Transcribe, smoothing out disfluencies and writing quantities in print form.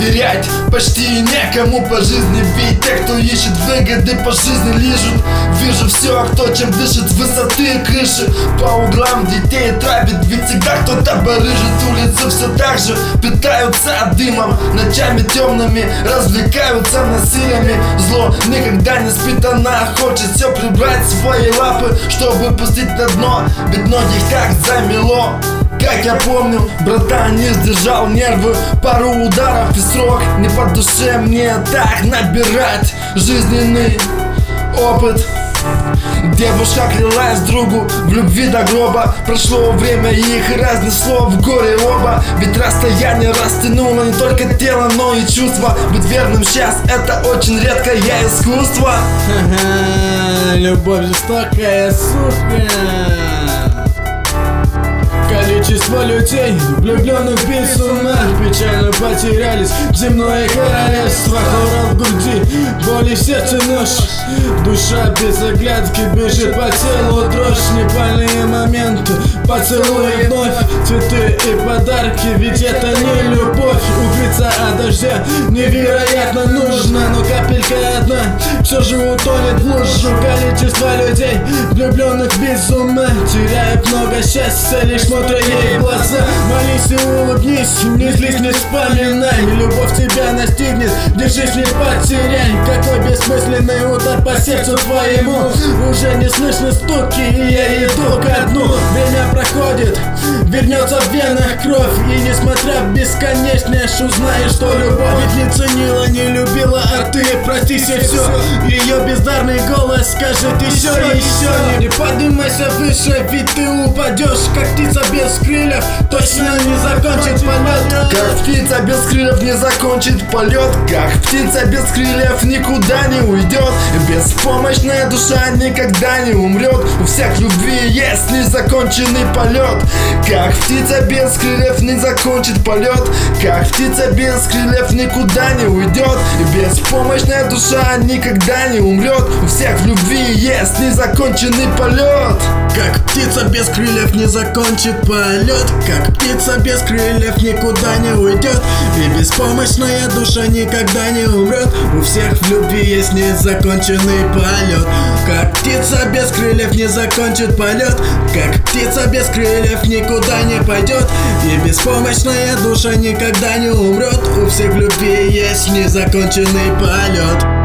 доверять почти некому по жизни. Ведь те, кто ищет выгоды по жизни, лижут. Вижу все, кто чем дышит с высоты крыши. По углам детей травит, ведь всегда кто-то барыжит. Улицы все так же питаются дымом, ночами темными развлекаются насилиями. Зло никогда не спит, она хочет все прибрать в свои лапы, чтобы пустить на дно, ведь многих так замело. Как я помню, братан не сдержал нервы, пару ударов и срок. Не по душе мне так набирать жизненный опыт. Девушка клялась другу в любви до гроба. Прошло время, их разнесло в горе оба. Ведь расстояние растянуло не только тело, но и чувства. Быть верным сейчас — это очень редкое искусство. Любовь жестокая, сука. Количество людей, влюбленных без ума, печально потерялись в земное королевство. Хором в груди, боли в сердце нож. Душа без оглядки бежит по телу дрожь. Непальные моменты, поцелуи вновь. Цветы и подарки, ведь это не любовь. Укрыться от дождя невероятно нужно, но капелька одна все же утонет в лужу. Количество людей, влюбленных без ума, теряют много счастья, лишь смотря ей в глаза. Молись и улыбнись, не злись, не вспоминай. Любовь тебя настигнет, держись, не потеряй. Какой бессмысленный удар по сердцу твоему. Уже не слышно стуки, и я иду ко дну. Время проходит, вернется в венах кровь. И несмотря в бесконечность, узнаешь, что любовь ведь не ценила, не любила, а ты прости себе все. Ее бездарный голос скажет еще и еще. Не поднимайся выше, ведь ты упадешь, как птица без крыльев, точно не закончит полет. Как птица без крыльев не закончит полет, как птица без крыльев никуда не уйдет. Беспомощная душа никогда не умрет. У всех любви есть незаконченный полет. Как птица без крыльев не закончит полет, как птица без крыльев никуда не уйдет. Беспомощная душа никогда не умрет. У всех в любви есть незаконченный полет. Как птица без крыльев не закончит полет, как птица без крыльев никуда не уйдет. И беспомощная душа никогда не умрет. У всех в любви есть незаконченный полет. Как птица без крыльев не закончит полет, как птица без крыльев никуда не пойдет. И беспомощная душа никогда не умрет. У всех в любви есть незаконченный полет.